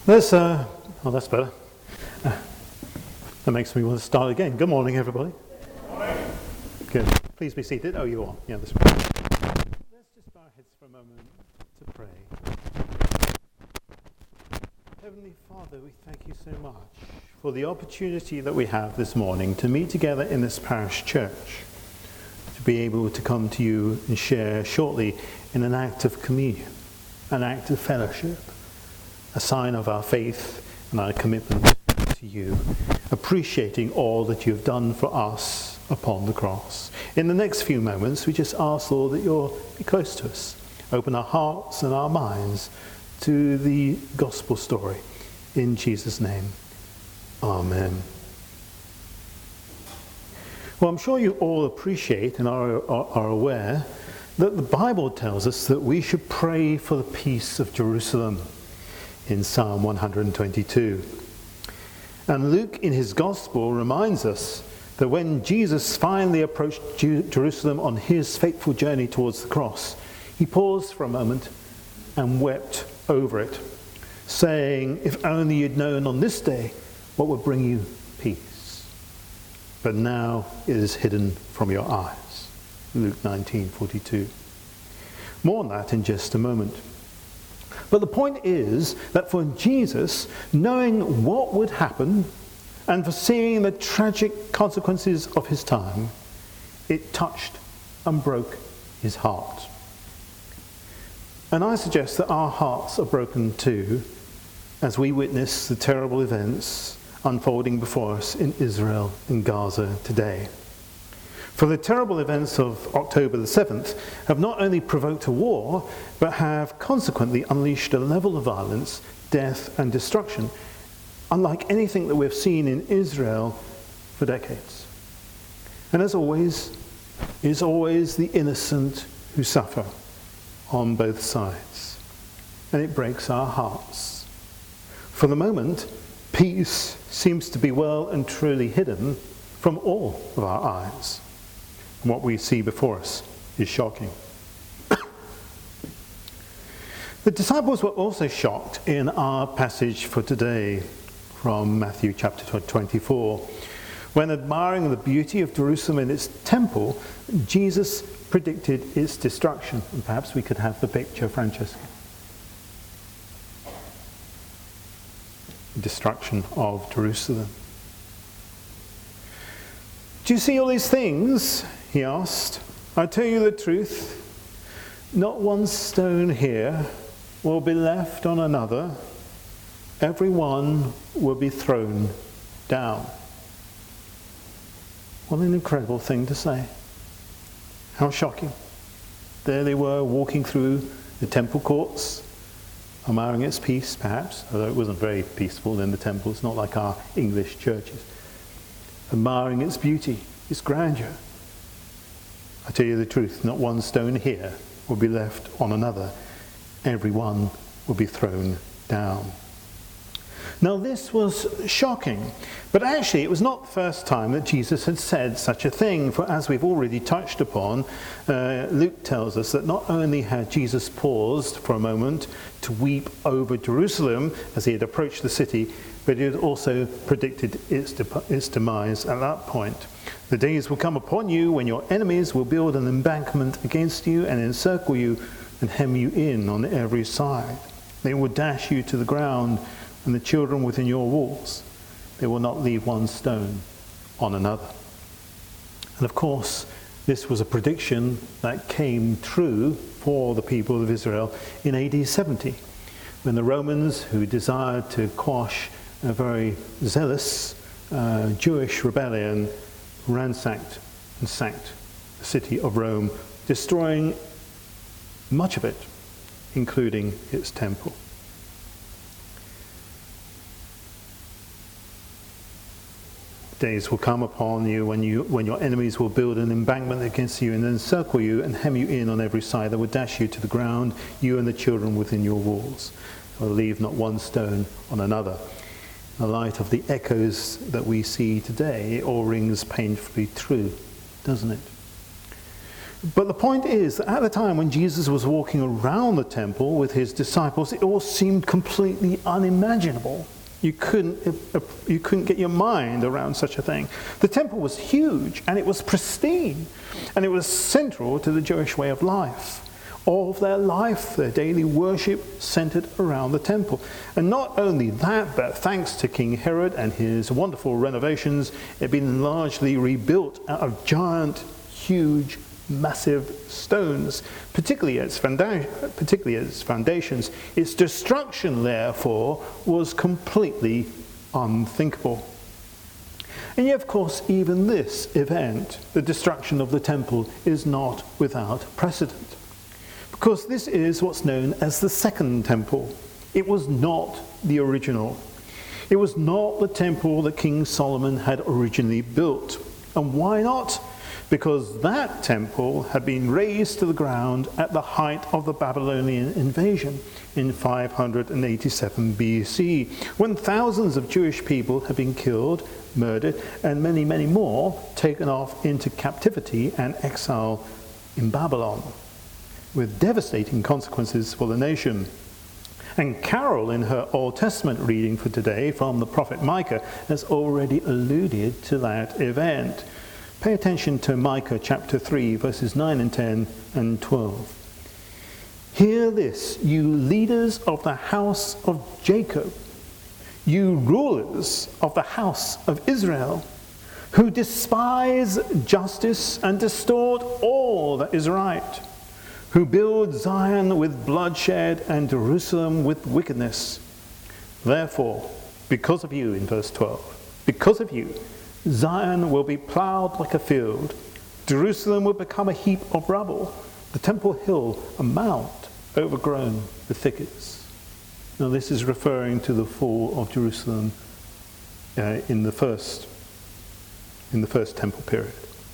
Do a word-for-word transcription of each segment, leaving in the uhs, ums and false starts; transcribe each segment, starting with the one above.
Let's, uh, oh, that's better. Uh, that makes me want to start again. Good morning, everybody. Good morning. Good. Please be seated. Oh, you are. Yeah, that's right. Let's just bow our heads for a moment to pray. Heavenly Father, we thank you so much for the opportunity that we have this morning to meet together in this parish church, to be able to come to you and share shortly in an act of communion, an act of fellowship, a sign of our faith and our commitment to you, appreciating all that you've done for us upon the cross. In the next few moments, we just ask, Lord, that you'll be close to us. Open our hearts and our minds to the gospel story. In Jesus' name, amen. Well, I'm sure you all appreciate and are, are, are aware that the Bible tells us that we should pray for the peace of Jerusalem in Psalm one hundred twenty-two. And Luke in his gospel reminds us that when Jesus finally approached Jerusalem on his fateful journey towards the cross, he paused for a moment and wept over it, saying, "If only you'd known on this day what would bring you peace. But now it is hidden from your eyes." Luke nineteen forty-two. More on that in just a moment. But the point is that for Jesus, knowing what would happen and foreseeing the tragic consequences of his time, it touched and broke his heart. And I suggest that our hearts are broken too as we witness the terrible events unfolding before us in Israel and Gaza today. For the terrible events of October the seventh have not only provoked a war, but have consequently unleashed a level of violence, death and destruction, unlike anything that we've seen in Israel for decades. And as always, it is always the innocent who suffer on both sides. And it breaks our hearts. For the moment, peace seems to be well and truly hidden from all of our eyes. What we see before us is shocking. The disciples were also shocked in our passage for today from Matthew chapter twenty-four, when admiring the beauty of Jerusalem and its temple, Jesus predicted its destruction. And perhaps we could have the picture, Francesca. Destruction of Jerusalem. "Do you see all these things?" he asked. "I tell you the truth, not one stone here will be left on another. Every one will be thrown down." What an incredible thing to say. How shocking. There they were walking through the temple courts, admiring its peace perhaps, although it wasn't very peaceful in the temple. It's not like our English churches. Admiring its beauty, its grandeur. I tell you the truth, not one stone here will be left on another. Every one will be thrown down. Now this was shocking, but actually it was not the first time that Jesus had said such a thing, for as we've already touched upon, uh, Luke tells us that not only had Jesus paused for a moment to weep over Jerusalem as he had approached the city, but he had also predicted its, de- its demise at that point. "The days will come upon you when your enemies will build an embankment against you and encircle you and hem you in on every side. They will dash you to the ground and the children within your walls. They will not leave one stone on another." And of course, this was a prediction that came true for the people of Israel in A D seventy, when the Romans, who desired to quash a very zealous uh, Jewish rebellion, ransacked and sacked the city of Rome, destroying much of it, including its temple. "Days will come upon you when you when your enemies will build an embankment against you and encircle you and hem you in on every side. They will dash you to the ground, you and the children within your walls. They will leave not one stone on another." In the light of the echoes that we see today, it all rings painfully true, doesn't it? But the point is that at the time when Jesus was walking around the temple with his disciples, it all seemed completely unimaginable. You couldn't, you couldn't get your mind around such a thing. The temple was huge and it was pristine and it was central to the Jewish way of life. All of their life, their daily worship centered around the temple. And not only that, but thanks to King Herod and his wonderful renovations, it had been largely rebuilt out of giant, huge, massive stones, particularly its, founda- particularly its foundations. Its destruction, therefore, was completely unthinkable. And yet, of course, even this event, the destruction of the temple, is not without precedent. Because this is what's known as the Second Temple. It was not the original. It was not the temple that King Solomon had originally built. And why not? Because that temple had been razed to the ground at the height of the Babylonian invasion in five hundred eighty-seven B C, when thousands of Jewish people had been killed, murdered, and many, many more taken off into captivity and exile in Babylon, with devastating consequences for the nation. And Carol, in her Old Testament reading for today from the prophet Micah, has already alluded to that event. Pay attention to Micah chapter three, verses nine and ten and twelve. Hear this, you leaders of the house of Jacob, you rulers of the house of Israel, who despise justice and distort all that is right, who build Zion with bloodshed and Jerusalem with wickedness. Therefore, because of you, in verse twelve, because of you, Zion will be plowed like a field. Jerusalem will become a heap of rubble. The temple hill a mount overgrown with thickets. Now this is referring to the fall of Jerusalem uh, in the first in the first temple period.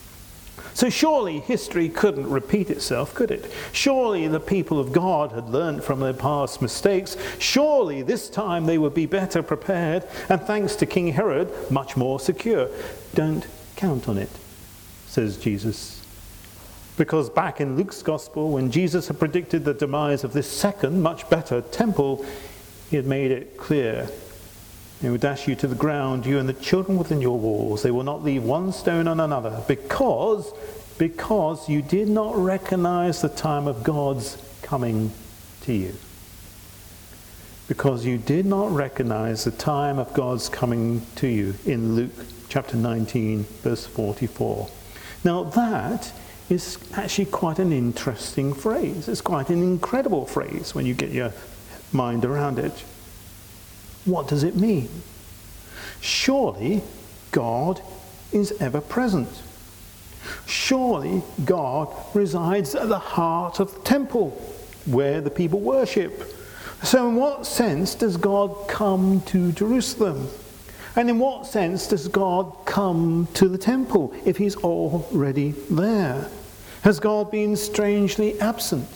So surely history couldn't repeat itself, could it? Surely the people of God had learned from their past mistakes. Surely this time they would be better prepared, and thanks to King Herod, much more secure. Don't count on it, says Jesus. Because back in Luke's Gospel, when Jesus had predicted the demise of this second, much better temple, he had made it clear. They will dash you to the ground, you and the children within your walls. They will not leave one stone on another, because, because you did not recognize the time of God's coming to you. Because you did not recognize the time of God's coming to you in Luke chapter nineteen, verse forty-four. Now that is actually quite an interesting phrase. It's quite an incredible phrase when you get your mind around it. What does it mean? Surely God is ever present. Surely God resides at the heart of the temple where the people worship. So in what sense does God come to Jerusalem? And in what sense does God come to the temple if he's already there? Has God been strangely absent?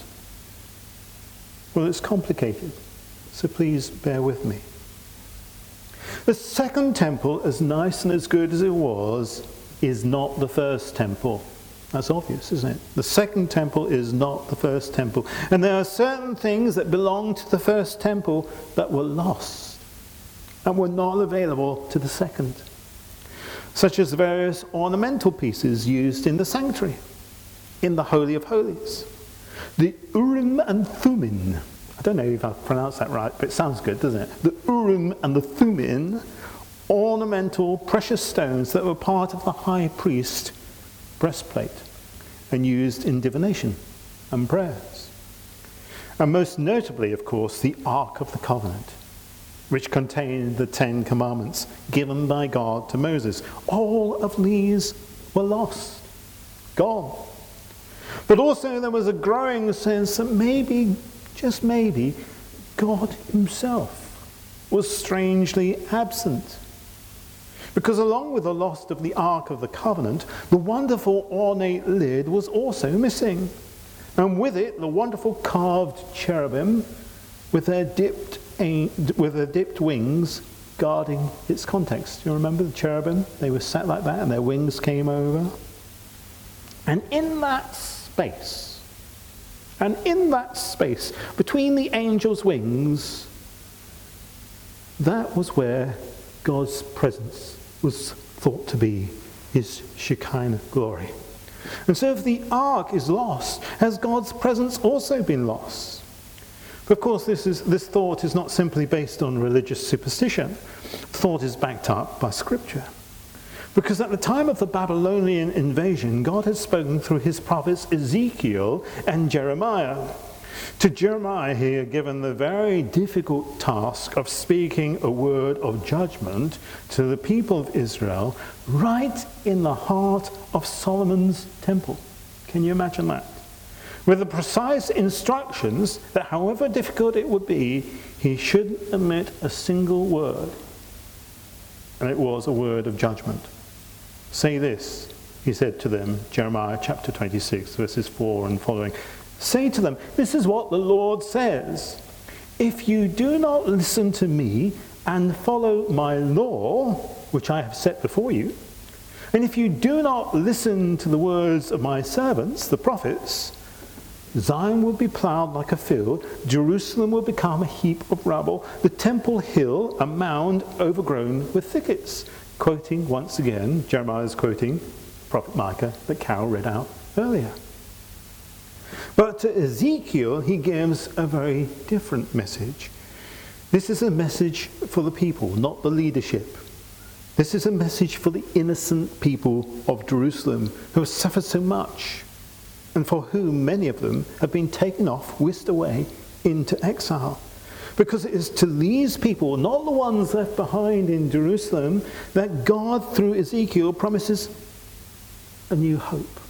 Well, it's complicated, so please bear with me. The second temple, as nice and as good as it was, is not the first temple. That's obvious, isn't it? The second temple is not the first temple. And there are certain things that belong to the first temple that were lost and were not available to the second, such as various ornamental pieces used in the sanctuary, in the Holy of Holies. The Urim and Thummim. I don't know if I've pronounced that right, but it sounds good, doesn't it? The Urim and the Thummim, ornamental precious stones that were part of the high priest's breastplate and used in divination and prayers. And most notably, of course, the Ark of the Covenant, which contained the Ten Commandments given by God to Moses. All of these were lost, gone. But also there was a growing sense that maybe, just maybe, God himself was strangely absent. Because along with the loss of the Ark of the Covenant, the wonderful ornate lid was also missing. And with it, the wonderful carved cherubim with their dipped, with their dipped wings guarding its context. You remember the cherubim? They were sat like that and their wings came over. And in that space. And in that space, between the angel's wings, that was where God's presence was thought to be, his Shekinah glory. And so if the ark is lost, has God's presence also been lost? But of course, this, is, this thought is not simply based on religious superstition. The thought is backed up by Scripture. Because at the time of the Babylonian invasion, God had spoken through his prophets Ezekiel and Jeremiah. To Jeremiah, he had given the very difficult task of speaking a word of judgment to the people of Israel right in the heart of Solomon's temple. Can you imagine that? With the precise instructions that however difficult it would be, he shouldn't omit a single word. And it was a word of judgment. Say this, he said to them, Jeremiah chapter twenty-six, verses four and following. Say to them, this is what the Lord says. If you do not listen to me and follow my law, which I have set before you, and if you do not listen to the words of my servants, the prophets, Zion will be plowed like a field, Jerusalem will become a heap of rubble, the temple hill a mound overgrown with thickets. Quoting once again, Jeremiah is quoting Prophet Micah that Carol read out earlier. But to Ezekiel, he gives a very different message. This is a message for the people, not the leadership. This is a message for the innocent people of Jerusalem who have suffered so much, and for whom many of them have been taken off, whisked away into exile. Because it is to these people, not the ones left behind in Jerusalem, that God, through Ezekiel, promises a new hope,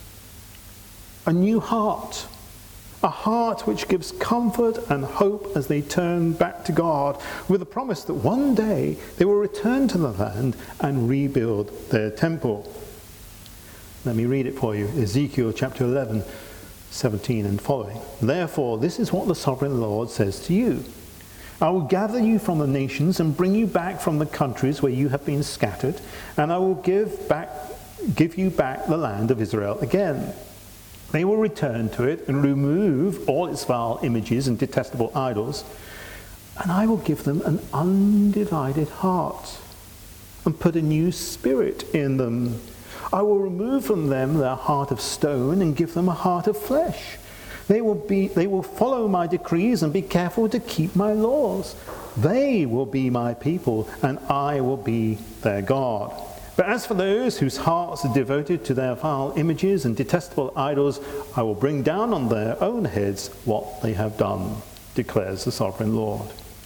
a new heart, a heart which gives comfort and hope as they turn back to God, with the promise that one day they will return to the land and rebuild their temple. Let me read it for you. Ezekiel chapter eleven, seventeen and following. Therefore, this is what the sovereign Lord says to you. I will gather you from the nations and bring you back from the countries where you have been scattered, and I will give back, give you back the land of Israel again. They will return to it and remove all its vile images and detestable idols, and I will give them an undivided heart and put a new spirit in them. I will remove from them their heart of stone and give them a heart of flesh. They will be, they will follow my decrees and be careful to keep my laws. They will be my people, and I will be their God. But as for those whose hearts are devoted to their vile images and detestable idols, I will bring down on their own heads what they have done, declares the sovereign Lord.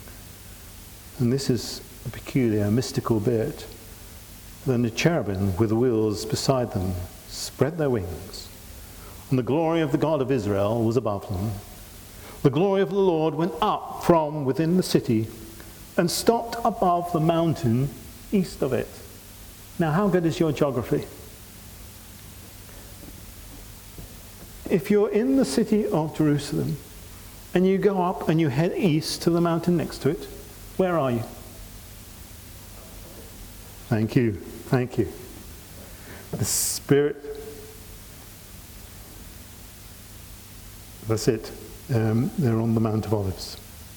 And this is a peculiar mystical bit. Then the cherubim with the wheels beside them spread their wings, and the glory of the God of Israel was above them. The glory of the Lord went up from within the city and stopped above the mountain east of it. Now, how good is your geography? If you're in the city of Jerusalem and you go up and you head east to the mountain next to it, where are you? Thank you, thank you. The Spirit, that's it. Um, they're on the Mount of Olives.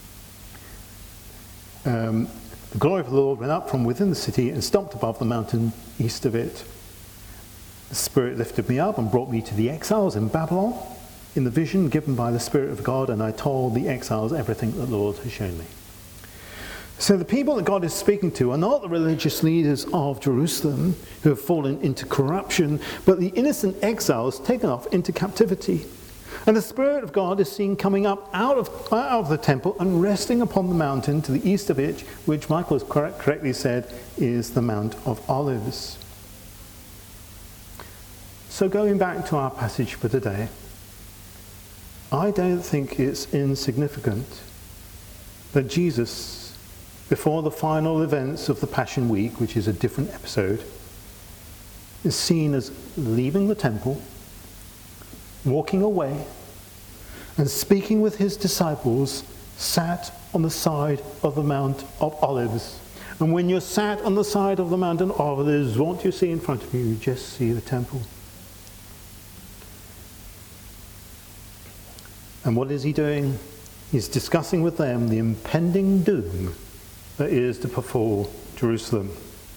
Um, the glory of the Lord went up from within the city and stopped above the mountain east of it. The Spirit lifted me up and brought me to the exiles in Babylon in the vision given by the Spirit of God, and I told the exiles everything that the Lord has shown me. So the people that God is speaking to are not the religious leaders of Jerusalem who have fallen into corruption, but the innocent exiles taken off into captivity. And the Spirit of God is seen coming up out of, out of the temple and resting upon the mountain to the east of it, which Michael has correct, correctly said is the Mount of Olives. So going back to our passage for today, I don't think it's insignificant that Jesus, before the final events of the Passion Week, which is a different episode, is seen as leaving the temple, walking away, and speaking with his disciples, sat on the side of the Mount of Olives. And when you're sat on the side of the Mount of Olives, what do you see in front of you? You just see the temple. And what is he doing? He's discussing with them the impending doom that is to befall Jerusalem.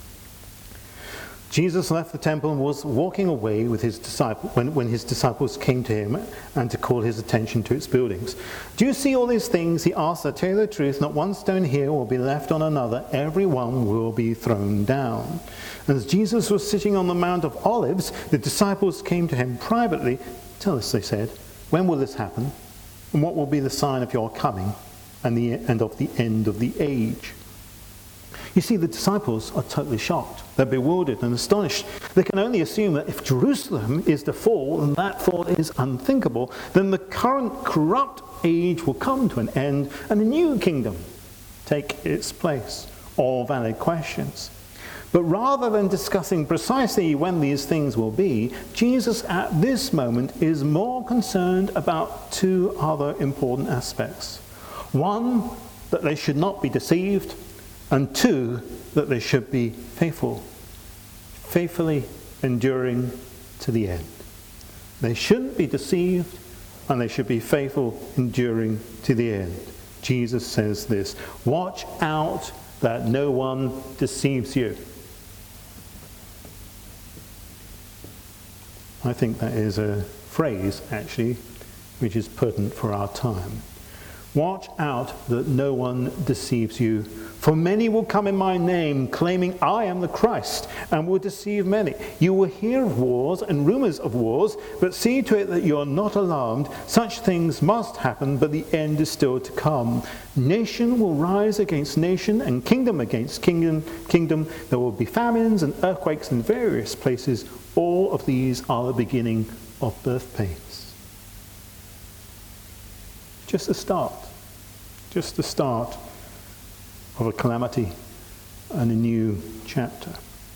Jesus left the temple and was walking away with his disciples when, when his disciples came to him and to call his attention to its buildings. "Do you see all these things?" he asked. "I tell you the truth, not one stone here will be left on another. Every one will be thrown down." And as Jesus was sitting on the Mount of Olives, the disciples came to him privately. "Tell us," they said, "when will this happen? And what will be the sign of your coming and, the, and of the end of the age?" You see, the disciples are totally shocked. They're bewildered and astonished. They can only assume that if Jerusalem is to fall, and that thought is unthinkable, then the current corrupt age will come to an end and a new kingdom take its place. All valid questions. But rather than discussing precisely when these things will be, Jesus at this moment is more concerned about two other important aspects. One, that they should not be deceived, and two, that they should be faithful, faithfully enduring to the end. They shouldn't be deceived, and they should be faithful, enduring to the end. Jesus says this, "Watch out that no one deceives you." I think that is a phrase, actually, which is pertinent for our time. Watch out that no one deceives you. For many will come in my name, claiming I am the Christ, and will deceive many. You will hear of wars and rumors of wars, but see to it that you are not alarmed. Such things must happen, but the end is still to come. Nation will rise against nation, and kingdom against kingdom. Kingdom. There will be famines and earthquakes in various places. All of these are the beginning of birth pains. Just the start, just the start of a calamity and a new chapter.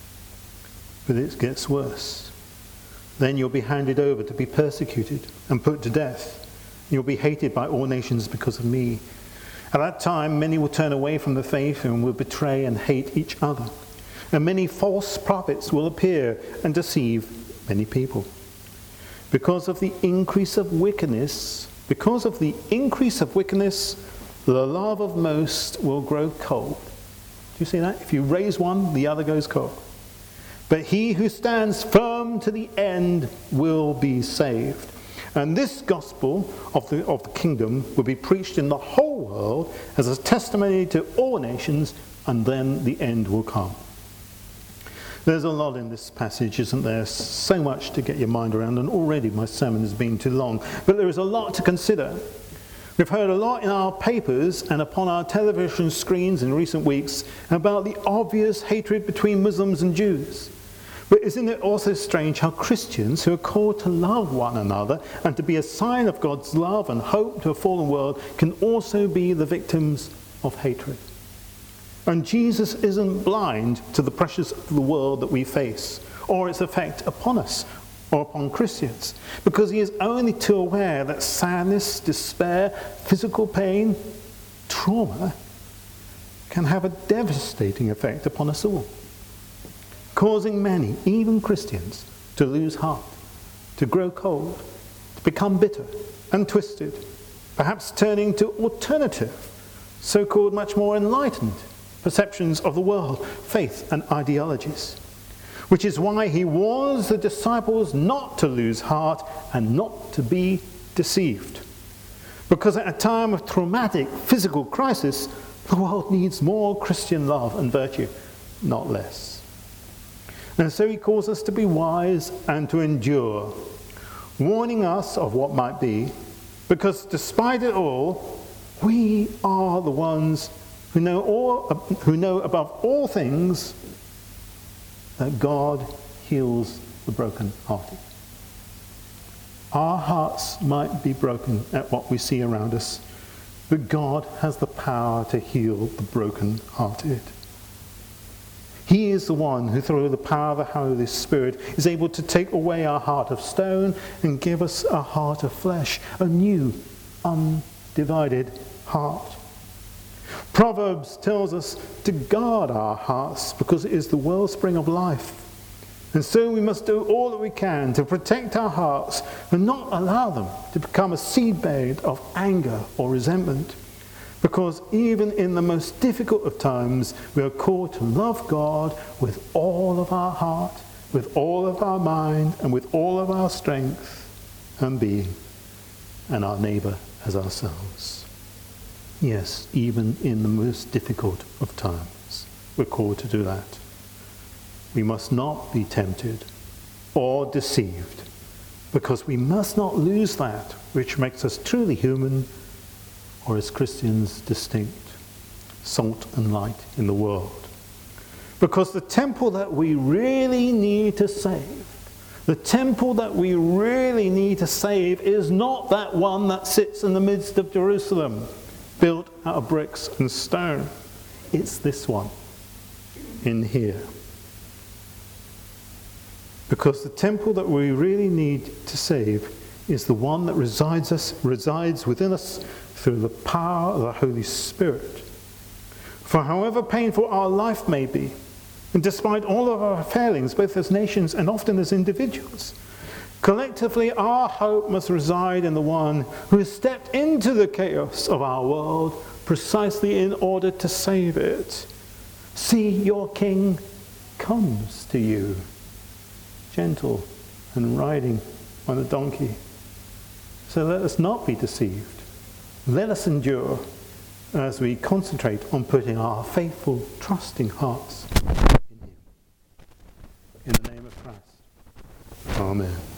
But it gets worse. Then you'll be handed over to be persecuted and put to death. You'll be hated by all nations because of me. At that time, many will turn away from the faith and will betray and hate each other. And many false prophets will appear and deceive many people. Because of the increase of wickedness, Because of the increase of wickedness, the love of most will grow cold. Do you see that? If you raise one, the other goes cold. But he who stands firm to the end will be saved. And this gospel of the, of the kingdom will be preached in the whole world as a testimony to all nations, and then the end will come. There's a lot in this passage, isn't there? So much to get your mind around, and already my sermon has been too long. But there is a lot to consider. We've heard a lot in our papers and upon our television screens in recent weeks about the obvious hatred between Muslims and Jews. But isn't it also strange how Christians who are called to love one another and to be a sign of God's love and hope to a fallen world can also be the victims of hatred? And Jesus isn't blind to the pressures of the world that we face, or its effect upon us, or upon Christians, because he is only too aware that sadness, despair, physical pain, trauma can have a devastating effect upon us all, causing many, even Christians, to lose heart, to grow cold, to become bitter and twisted, perhaps turning to alternative, so-called much more enlightened perceptions of the world, faith and ideologies. Which is why he warns the disciples not to lose heart and not to be deceived. Because at a time of traumatic physical crisis, the world needs more Christian love and virtue, not less. And so he calls us to be wise and to endure, warning us of what might be, because despite it all, we are the ones who know all, who know above all things that God heals the brokenhearted. Our hearts might be broken at what we see around us, but God has the power to heal the brokenhearted. He is the one who, through the power of the Holy Spirit, is able to take away our heart of stone and give us a heart of flesh, a new, undivided heart. Proverbs tells us to guard our hearts because it is the wellspring of life. And so we must do all that we can to protect our hearts and not allow them to become a seedbed of anger or resentment. Because even in the most difficult of times, we are called to love God with all of our heart, with all of our mind, and with all of our strength and being, and our neighbour as ourselves. Yes, even in the most difficult of times, we're called to do that. We must not be tempted or deceived, because we must not lose that which makes us truly human, or as Christians distinct, salt and light in the world. Because the temple that we really need to save, the temple that we really need to save is not that one that sits in the midst of Jerusalem, built out of bricks and stone. It's this one in here. Because the temple that we really need to save is the one that resides us, resides within us through the power of the Holy Spirit. For however painful our life may be, and despite all of our failings, both as nations and often as individuals, collectively our hope must reside in the one who has stepped into the chaos of our world precisely in order to save it. See, your King comes to you, gentle and riding on a donkey. So let us not be deceived. Let us endure as we concentrate on putting our faithful, trusting hearts in Him. In the name of Christ. Amen.